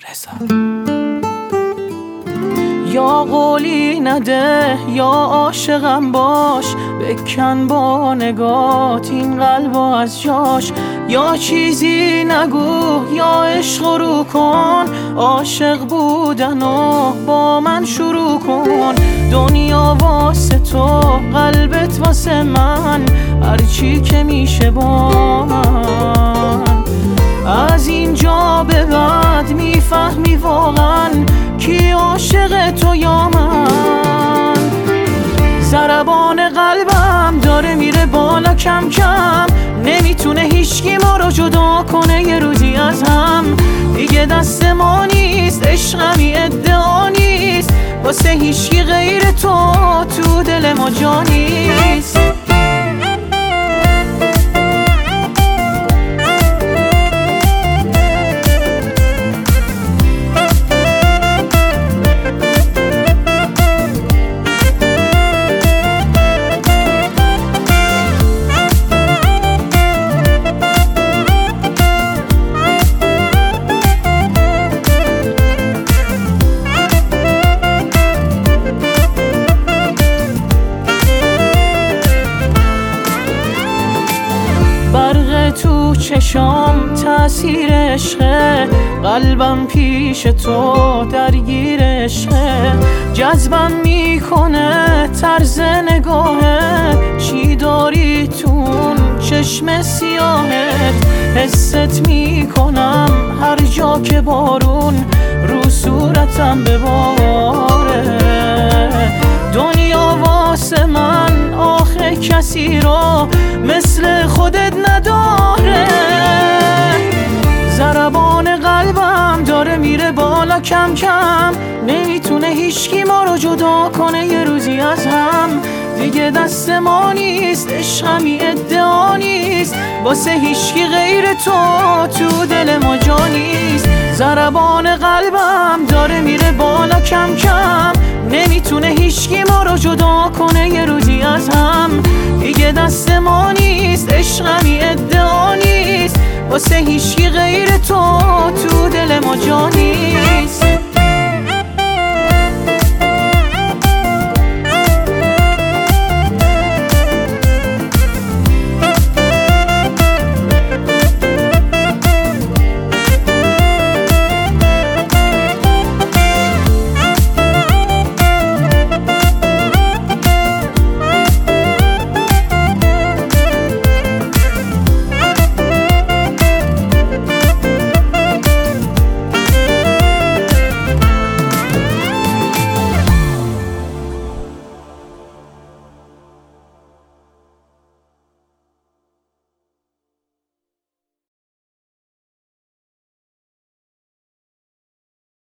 یا قولی نده یا عاشقم باش، بکن با نگات این قلب از جاش. یا چیزی نگو یا عشق رو کن، عاشق بودن و با من شروع کن. دنیا واسه تو، قلبت واسه من، هرچی که میشه با من. از اینجا به بعد میفهمی واقعا کی عاشق تو یا من. ضربان قلبم داره میره بالا کم کم، نمیتونه هیچکی ما رو جدا کنه یه روزی از هم. دیگه دست ما نیست، عشقمی ادعا نیست، واسه هیچکی غیر تو دل ما جا نیست. برق تو چشام تأثیر عشقه، قلبم پیش تو درگیر عشقه. جذبم میکنه طرز نگاهه، چی داری تون چشم سیاهت. حست میکنم هر جا که بارون رو صورتم بباره. دنیا واسه من آخه کسی رو مثل خودت نداره. ضربان قلبم داره میره بالا کم کم، نمیتونه هیچکی ما رو جدا کنه یه روزی از هم. دیگه دست ما نیست، عشقمی ادعا نیست، واسه هیچکی غیر تو دل ما جا نیست. ضربان قلبم داره میره بالا کم کم، نمیتونه هیچکی ما رو جدا کنه یه روزی از هم. دیگه دست ما نیست، عشقمی ادعا نیست، واسه هیچکی غیر تو دل ما جا نیست.